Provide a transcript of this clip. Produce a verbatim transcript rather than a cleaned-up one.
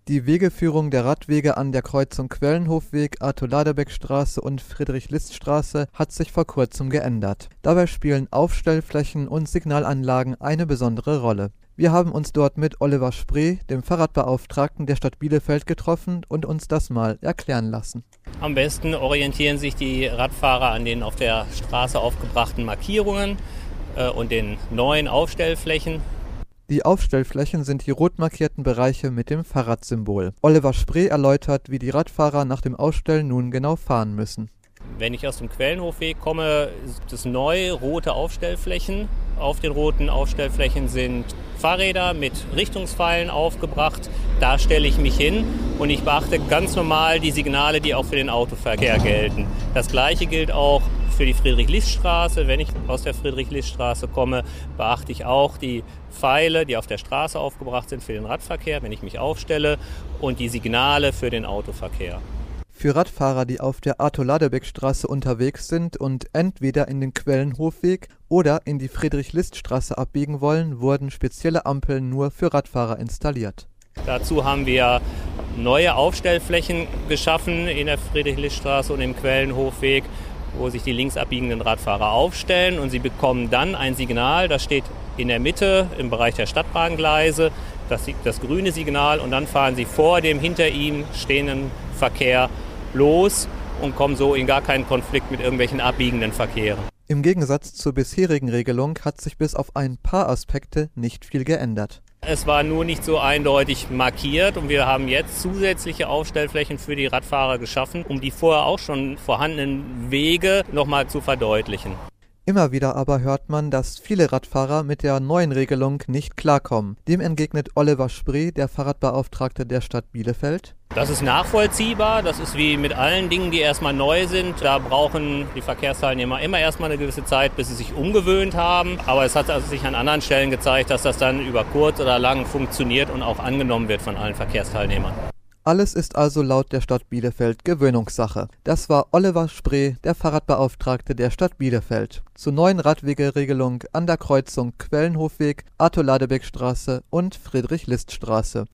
Die Wegeführung der Radwege an der Kreuzung Quellenhofweg, Arthur-Ladebäck-Straße und Friedrich-List-Straße hat sich vor kurzem geändert. Dabei spielen Aufstellflächen und Signalanlagen eine besondere Rolle. Wir haben uns dort mit Oliver Spree, dem Fahrradbeauftragten der Stadt Bielefeld, getroffen und uns das mal erklären lassen. Am besten orientieren sich die Radfahrer an den auf der Straße aufgebrachten Markierungen äh, und den neuen Aufstellflächen. Die Aufstellflächen sind die rot markierten Bereiche mit dem Fahrradsymbol. Oliver Spree erläutert, wie die Radfahrer nach dem Ausstellen nun genau fahren müssen. Wenn ich aus dem Quellenhofweg komme, gibt es neue rote Aufstellflächen. Auf den roten Aufstellflächen sind Fahrräder mit Richtungspfeilen aufgebracht. Da stelle ich mich hin und ich beachte ganz normal die Signale, die auch für den Autoverkehr gelten. Das Gleiche gilt auch für die Friedrich-List-Straße. Wenn ich aus der Friedrich-List-Straße komme, beachte ich auch die Pfeile, die auf der Straße aufgebracht sind für den Radverkehr, wenn ich mich aufstelle, und die Signale für den Autoverkehr. Für Radfahrer, die auf der Arthur-Ladebäck-Straße unterwegs sind und entweder in den Quellenhofweg oder in die Friedrich-List-Straße abbiegen wollen, wurden spezielle Ampeln nur für Radfahrer installiert. Dazu haben wir neue Aufstellflächen geschaffen in der Friedrich-List-Straße und im Quellenhofweg, wo sich die links abbiegenden Radfahrer aufstellen, und sie bekommen dann ein Signal, das steht in der Mitte im Bereich der Stadtbahngleise, das, das grüne Signal, und dann fahren sie vor dem hinter ihnen stehenden Verkehr los und kommen so in gar keinen Konflikt mit irgendwelchen abbiegenden Verkehren. Im Gegensatz zur bisherigen Regelung hat sich bis auf ein paar Aspekte nicht viel geändert. Es war nur nicht so eindeutig markiert, und wir haben jetzt zusätzliche Aufstellflächen für die Radfahrer geschaffen, um die vorher auch schon vorhandenen Wege nochmal zu verdeutlichen. Immer wieder aber hört man, dass viele Radfahrer mit der neuen Regelung nicht klarkommen. Dem entgegnet Oliver Spree, der Fahrradbeauftragte der Stadt Bielefeld. Das ist nachvollziehbar, das ist wie mit allen Dingen, die erstmal neu sind. Da brauchen die Verkehrsteilnehmer immer erstmal eine gewisse Zeit, bis sie sich umgewöhnt haben. Aber es hat sich an anderen Stellen gezeigt, dass das dann über kurz oder lang funktioniert und auch angenommen wird von allen Verkehrsteilnehmern. Alles ist also laut der Stadt Bielefeld Gewöhnungssache. Das war Oliver Spree, der Fahrradbeauftragte der Stadt Bielefeld, zur neuen Radwegeregelung an der Kreuzung Quellenhofweg, Arthur-Ladebäck-Straße und Friedrich-List-Straße.